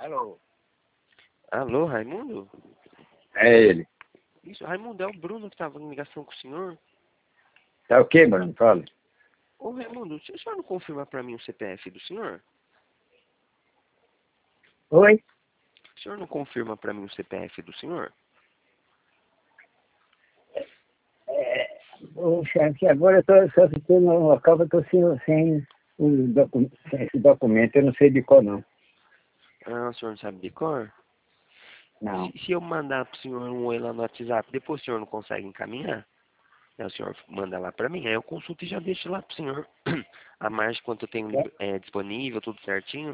Alô? Alô, Raimundo? É ele. Isso, Raimundo, é o Bruno que estava em ligação com o senhor. Tá o quê, mano? Fala. Ô, Raimundo, se o senhor não confirma para mim o CPF do senhor? Oi? O senhor não confirma para mim o CPF do senhor? Ô, chefe, agora eu tô só ficando no local que eu tô sem esse documento, eu não sei de qual não. Ah, o senhor não sabe de cor? Não. Se eu mandar pro senhor um oi lá no WhatsApp, depois o senhor não consegue encaminhar? Aí o senhor manda lá para mim, aí eu consulto e já deixo lá pro senhor. A margem, quanto eu tenho disponível, tudo certinho.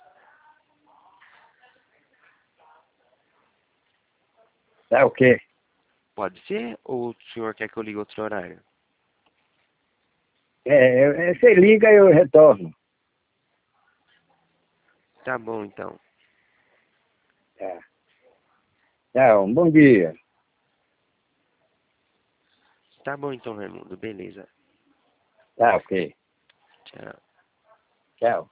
Tá o quê? Pode ser? Ou o senhor quer que eu ligue outro horário? Você liga e eu retorno. Tá bom, então. Tá. Tchau, bom dia. Tá bom, então, Raimundo. Beleza. Tá, ok. Tchau. Tchau.